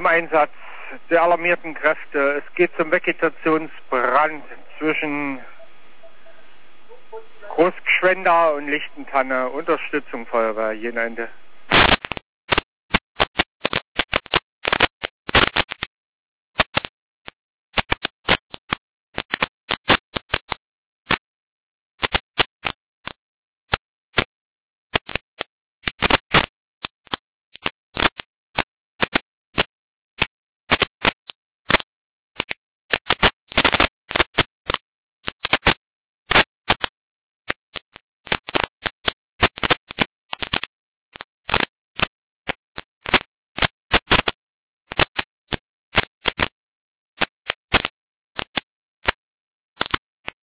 zum Einsatz der alarmierten Kräfte. Es geht zum Vegetationsbrand zwischen Großgschwenda und Lichtentanne. Unterstützung Feuerwehr, Jena Ende.